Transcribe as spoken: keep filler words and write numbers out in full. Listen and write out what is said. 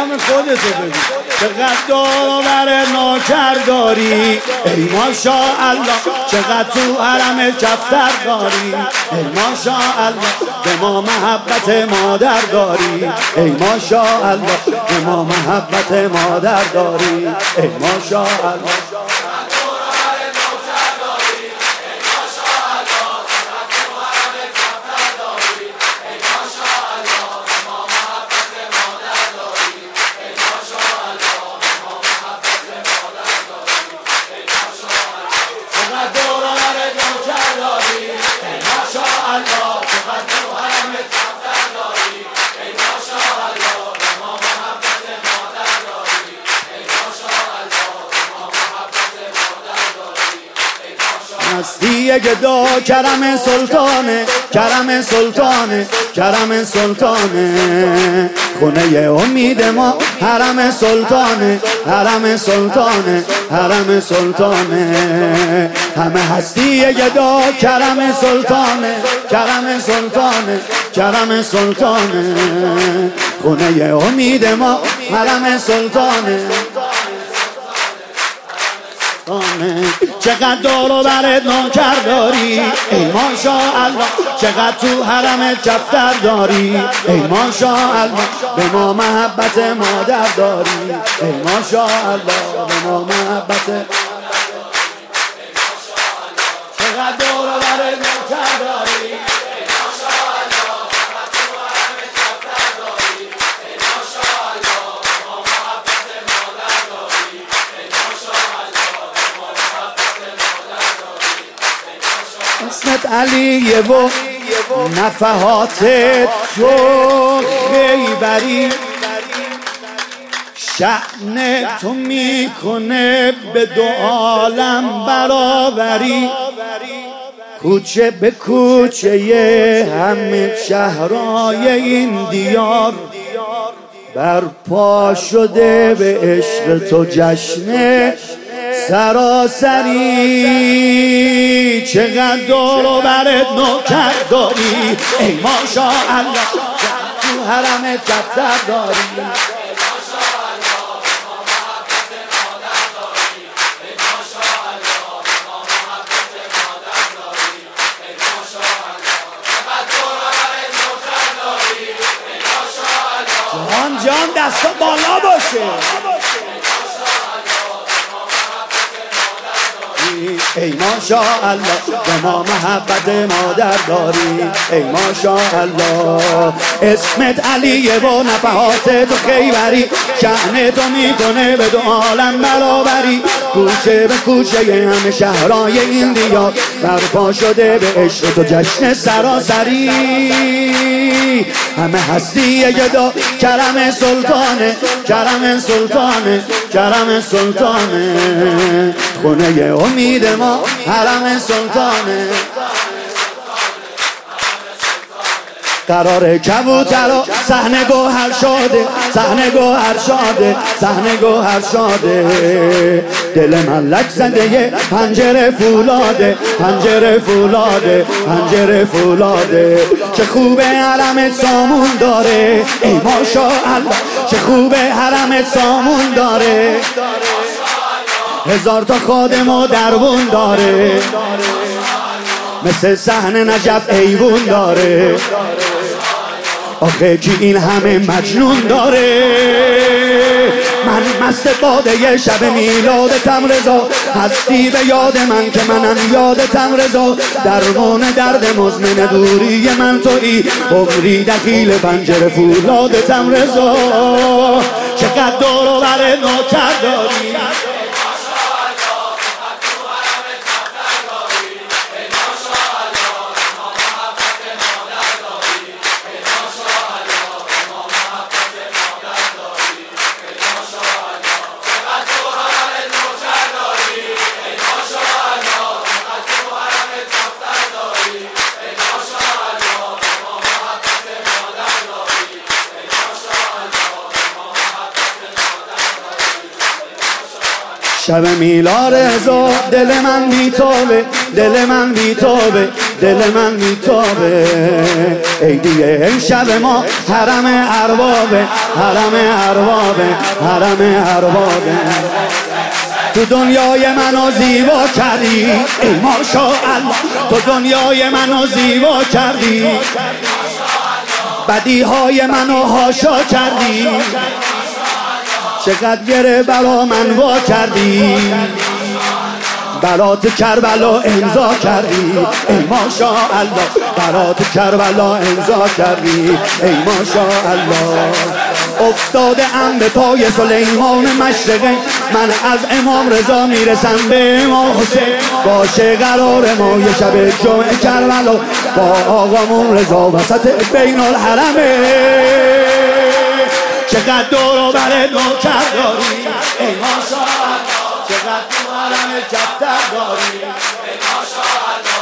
مقام خودتو ببین چقدر دور بر نوکر داری ای ماشاءالله چقدر تو حرم کفتر داری ای ماشاءالله به ما محبت مادر داری ای ماشاءالله به ما محبت مادر داری ای ماشاءالله مستی گدا کرم سلطانه کرم سلطانه کرم سلطانه خونه امید ما حرم سلطانه حرم سلطانه حرم سلطانه همه هستی گدا کرم سلطانه کرم سلطانه کرم سلطانه خونه امید ما حرم سلطانه چقدر دور و برت نوکر داری ای ماشاءالله چقدر تو حرم کفتر داری ای ماشاءالله به ما محبت مادر داری ای ماشاءالله به ما محبت چقدر دور و برت نوکر داری اسمت علیه و نفحات تو خیبری شأن تو میکنه به دو عالم برابری کوچه به کوچه همه شهرهای این دیار برپا شده به عشق تو جشن سراسری چقدر دور و برت نوکر داری ای ماشاءالله تو حرم کفتر داری جان جان دستا بالا باشه ای ماشاءالله به ما محبت مادر داری ای ماشاءالله اسمت علیه و نفحات تو خیبری شأن تو میکنه به دو عالم برابری کوچه به کوچه همه شهرهای این دیار برپا شده به عشق تو جشن سراسری همه هستی گدا کرم سلطانه کرم سلطانه کرم سلطانه خونه امید ما حرم سلطانه قرار کبوتر و صحنه گوهر شاده صحنه گوهر شاده صحنه گوهر شاده دل من لک زده پنجره فولاده پنجره فولاده پنجره فولاده چه خوبه حرم سامون داره ای ماشاءالله چه خوبه حرم سامون داره هزار تا خادم و دربون داره مثل صحن نجف ایوون داره آخه کی این همه مجنون داره من مست باده شب میلادتم رضا هستی به یاد من که منم یادتم رضا درمان درد مزمن دوری من تویی عمری دخیل پنجره فولادتم رضا چقدر دور و بر نوکر داری شب میلاد رضا دل من بی توبه دل من بی توبه دل من میتابه. عیدیه امشب ما حرم اربابه، حرم اربابه، حرم اربابه. تو دنیای منو زیبا کردی ای ماشاءالله، تو دنیای منو زیبا کردی، بدیهای منو هاشا کردی، چقدر گره بلا من وا کردی، برات کربلا امضا کردی ای ماشاءالله، برات کربلا امضا کردی ای ماشاءالله. افتاده ام به پای سلیمان مشرقه، من از امام رضا میرسم به امام حسین. باشه قرار ما یه شب جمعه کربلا با آقامون رضا وسط بین الحرمه. چقدر دور و بر نوکر داری ای ماشاءالله، چقدر تو حرم کفتر داری ای ماشاءالله.